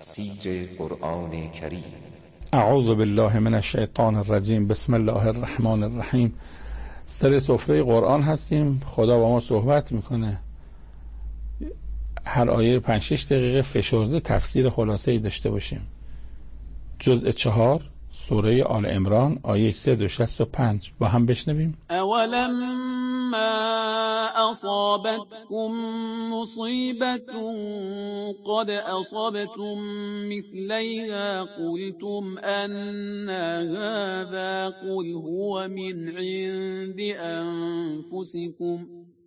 تفسیر قرآن کریم. اعوذ بالله من الشیطان الرجیم. بسم الله الرحمن الرحیم. سر سفره قرآن هستیم. خدا با ما صحبت میکنه. هر آیه 5-6 دقیقه فشرده تفسیر خلاصه‌ای داشته باشیم. جزء 4 سوره آل عمران آیه 365 با هم بشنویم. اولما اصابتكم مصیبة قد اصبتم مثلیها قلتم ان هذا قل هو من عند انفسكم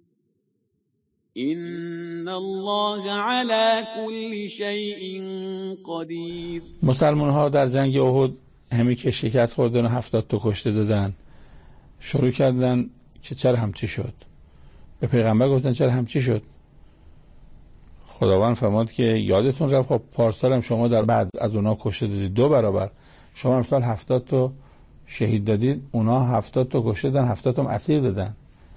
ان الله على كل شيء قدیر. مسلمان ها در جنگ احد همی که شکست خوردن و 70 تا کشته دادن، شروع کردن که چرا همچی شد. به پیغمبر گفتن چرا همچی شد. خداوند فرمود که یادتون رفت خب پارسال هم شما در بعد از اونا کشته دادید 2 برابر. شما امسال 70 تا شهید دادید، اونا 70 تا کشته دادن، 70 تا اسیر دادن.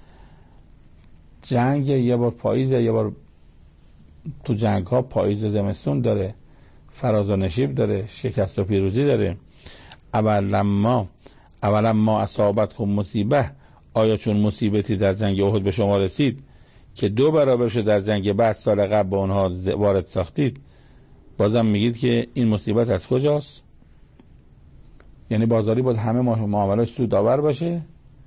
جنگ یه بار پاییز، یه بار تو جنگ ها پاییز زمستون داره، فراز و نشیب داره، شکست و پیروزی داره. اولما اصابتکم مصیبه، آیا چون مصیبتی در جنگ احد به شما رسید که 2 برابر شد در جنگ بعد سال قبل به اونها وارد ساختید، بازم میگید که این مصیبت از کجاست؟ یعنی بازاری باید همه معاملات سودآور باشه؟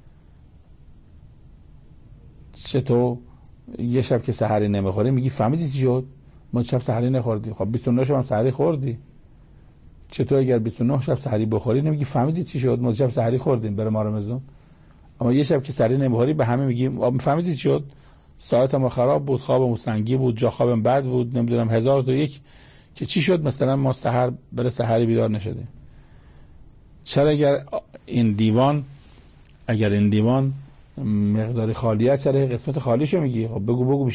چطور یه شب که سحری نمیخوری میگی فهمیدی چی شد؟ ما شب سحری نخوردی. خب 29 شب هم سحری خوردی. چطور اگر 29 شب سحری بخوری نمیگی فهمیدی چی شد؟ ما شب سحری خوردیم بره ما رمضان. اما یه شب که سحری نمیخوری به همه میگی فهمیدی چی شد؟ ساعت ما خراب بود، خوابم سنگی بود، جا خوابم بد بود، نمیدونم 1001 که چی شد مثلا ما سحر بره سحری بیدار نشدیم. چرا اگر این دیوان مقداری خالیه چرا قسمت خالیشو میگی؟ خب بگو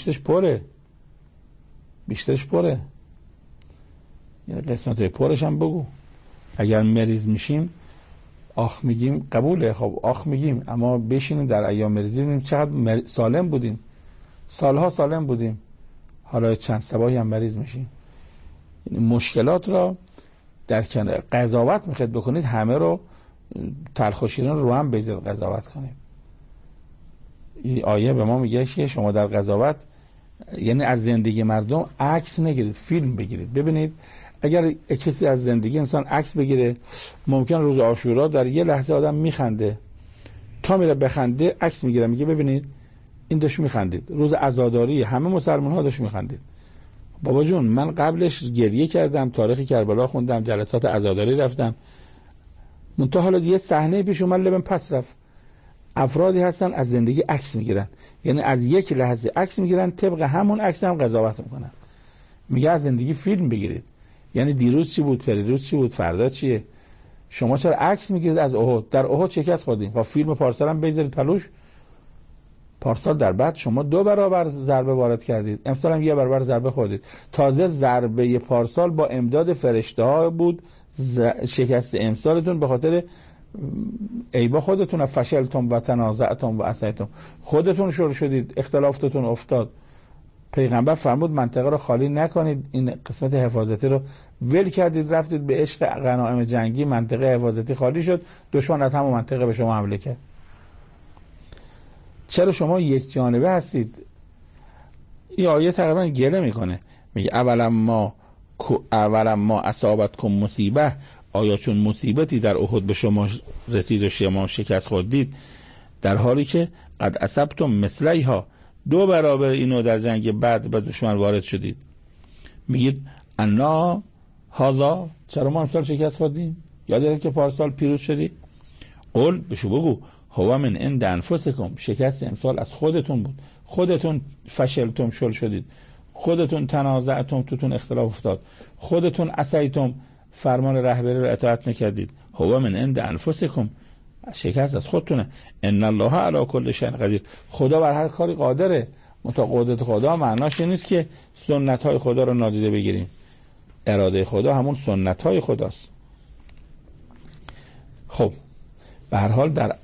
بیشترش پره. یعنی قسمت پرش هم بگو. اگر مریض میشیم آخ میگیم قبوله، خب آخ میگیم، اما بشینیم در ایام مریضی ببینیم چقدر سالم بودیم، سالها سالم بودیم، حالا چند صباحی هم مریض میشیم. یعنی مشکلات را در کنار قضاوت میخواید بکنید، همه رو تلخ و شیرین رو هم بذارید قضاوت کنید. این آیه به ما میگه که شما در قضاوت یعنی از زندگی مردم عکس نگیرید، فیلم بگیرید. ببینید اگر کسی از زندگی انسان عکس بگیره، ممکن روز عاشورا در یه لحظه آدم میخنده، تا میره بخنده عکس میگیره، میگه ببینید این داشت میخندید. روز عزاداری همه مسلمان ها داشت میخندید. بابا جون من قبلش گریه کردم، تاریخ کربلا خوندم، جلسات عزاداری رفتم، منتها حالا یه صحنه پیش اومد لبم پس رفت. افرادی هستن از زندگی عکس میگیرن، یعنی از یک لحظه عکس میگیرن، طبق همون عکس هم قضاوت میکنن. میگه از زندگی فیلم بگیرید، یعنی دیروز چی بود، پریروز چی بود، فردا چیه. شما چرا عکس میگیرید از احد؟ در احد شکست خوردیم، خب فیلم پارسال هم بذارید پلوش. پارسال در بعد شما 2 برابر ضربه وارد کردید، امسال هم 1 برابر ضربه خوردید. تازه ضربه پارسال با امداد فرشته ها بود، شکست امسالتون به خاطر ایبا خودتون فشلتم و تنازعتم و عصیتم، خودتون شروع شدید، اختلافتون افتاد. پیغمبر فرمود منطقه رو خالی نکنید، این قسمت حفاظتی رو ول کردید، رفتید به عشق غنایم جنگی، منطقه حفاظتی خالی شد، دشمن از همون منطقه به شما حمله کرد. چرا شما یک جانبه هستید؟ این آیه تقریبا گله میکنه، میگه اولما اصابتکم مصیبه، آیا چون مصیبتی در احد به شما رسید و شما شکست خوردید، در حالی که قد اصبتم مثلیها، 2 برابر اینو در جنگ بعد به دشمن وارد شدید، میگید انا هذا، چرا ما امسال شکست خوردیم؟ یادت که پارسال پیروز شدی؟ قل بشو بگو هو من عند انفسکم، شکست امسال از خودتون بود، خودتون فشلتم شل شدید، خودتون تنازعتم، توتون اختلاف افتاد، خودتون عصیتم، فرمان رهبری رو اطاعت نکردید. هو من عند انفسکم، شکست از خودتونه. ان الله علی کل شیء قدیر، خدا بر هر کاری قادره. قدرت خدا معناش نیست که سنت های خدا رو نادیده بگیریم. اراده خدا همون سنت های خداست. خب به هر حال در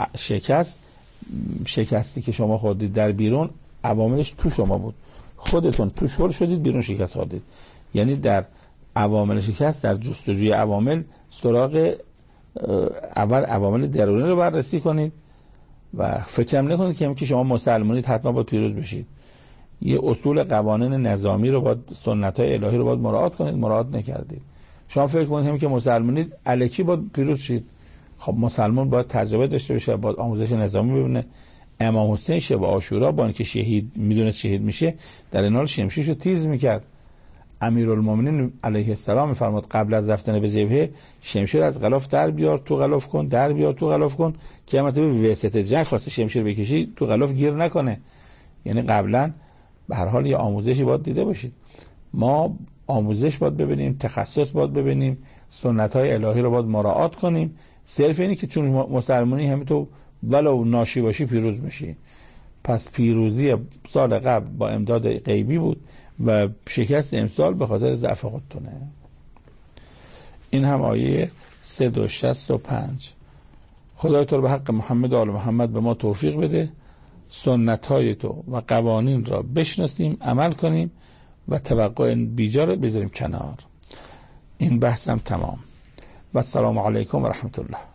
شکستی که شما خوردید در بیرون، عواملش تو شما بود، خودتون تو شل شدید، بیرون شکست خوردید. یعنی در عوامل شکست در جستجوی عوامل سراغ اول عوامل درونی رو بررسی کنید و فکرم نکنید که شما مسلمانید حتما باید پیروز بشید. یه اصول قوانین نظامی رو باید، سنت‌های الهی رو باید مراعات کنید، مراعات نکردید. شما فکر کنید که مسلمانید الکی باید پیروز شید. خب مسلمان باید تجربه داشته باشه، باید آموزش نظامی ببینه. امام حسین شب عاشورا با اینکه شهید میدونست شهید میشه، در این حال شمشیرشو تیز میکرد. امیرالمومنین علیه السلام میفرماد قبل از رفتن به جبهه شمشیر از غلاف در بیار تو غلاف کن، در بیار تو غلاف کن، که مثلا به وسط جنگ خواسته شمشیر بکشی تو غلاف گیر نکنه. یعنی قبلا به هر حال یه آموزشی باید دیده باشید. ما آموزش باید ببینیم، تخصص باید ببینیم، سنت‌های الهی رو باید مراعات کنیم. صرف اینی که چون مسلمانی همین تو ولو ناشی باشی پیروز میشی. پس پیروزی سال قبل با امداد غیبی بود و شکست امسال به خاطر ضعف خودتونه. این هم آیه 365. خدای تو رو به حق محمد و آل محمد به ما توفیق بده سنت‌های تو و قوانین را بشناسیم، عمل کنیم و توقع بیجا رو بذاریم کنار. این بحثم تمام و السلام علیکم و رحمت الله.